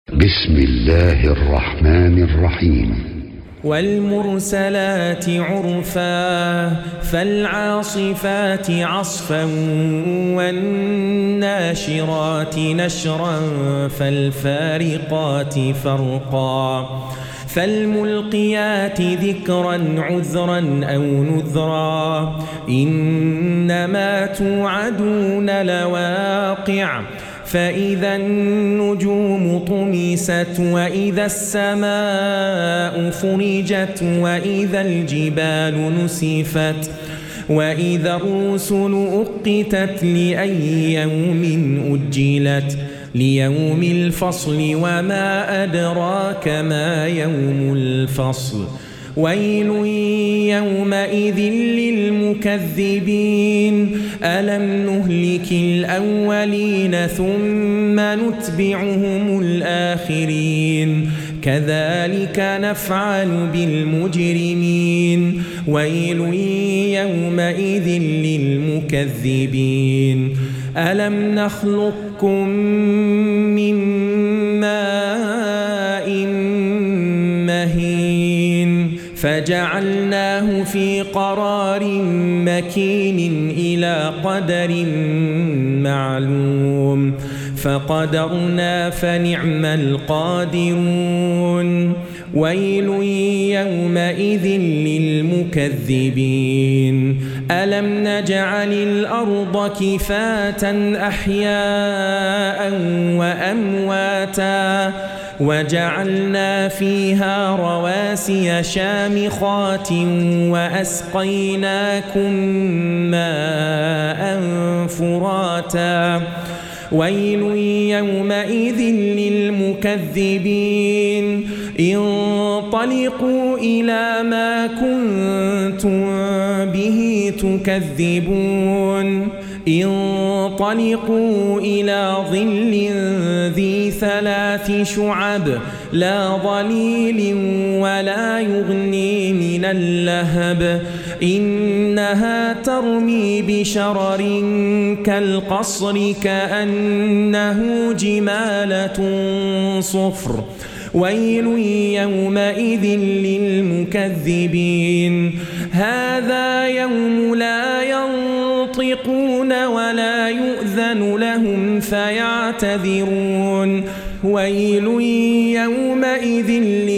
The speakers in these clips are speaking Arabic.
بسم الله الرحمن الرحيم. والمرسلات عرفا فالعاصفات عصفا والناشرات نشرا فالفارقات فرقا فالملقيات ذكرا عذرا أو نذرا إنما توعدون لواقع فإذا النجوم طمست وإذا السماء فرجت وإذا الجبال نسفت وإذا الرسل أقتت لأي يوم أجلت ليوم الفصل وما أدراك ما يوم الفصل ويل يومئذ للمكذبين ألم نهلك الأولين ثم نتبعهم الآخرين كذلك نفعل بالمجرمين ويل يومئذ للمكذبين ألم نخلقكم من ماء مهين فجعلناه في قرار مكين إلى قدر معلوم فقدرنا فنعم القادرون ويل يومئذ للمكذبين ألم نجعل الأرض كفاة أحياء وأمواتا وجعلنا فيها رواسي شامخات وأسقيناكم ماء فراتا ويل يومئذ للمكذبين انطلقوا إلى ما كنتم به تكذبون انطلقوا إلى ظل ذي 3 شعب لا ظليل ولا يغني من اللهب إنها ترمي بشرر كالقصر كأنه جمالة صفر ويل يومئذ للمكذبين هذا يوم لا ينطقون ولا يؤذن لهم فيعتذرون ويل يومئذ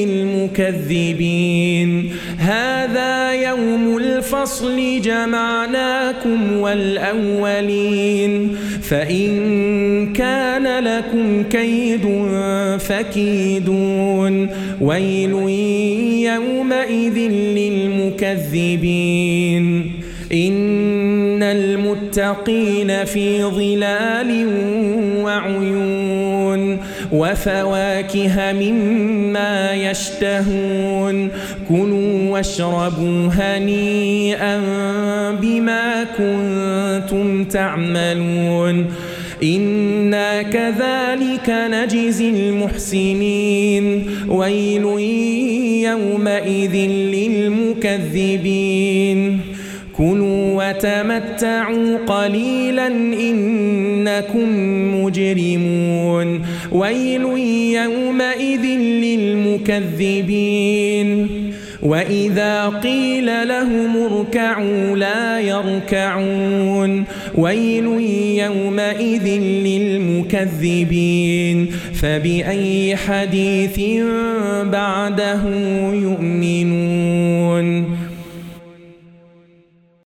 للمكذبين هذا يوم الفصل جمعناكم والأولين فإن كان لكم كيد فكيدون ويل يومئذ للمكذبين إن المتقين في ظلال وعيون وفواكه مما يشتهون كلوا واشربوا هنيئا بما كنتم تعملون إنا كذلك نجزي المحسنين ويل يومئذ للمكذبين كلوا وتمتعوا قليلا إنكم مجرمون ويل يومئذ للمكذبين وإذا قيل لهم اركعوا لا يركعون ويل يومئذ للمكذبين فبأي حديث بعده يؤمنون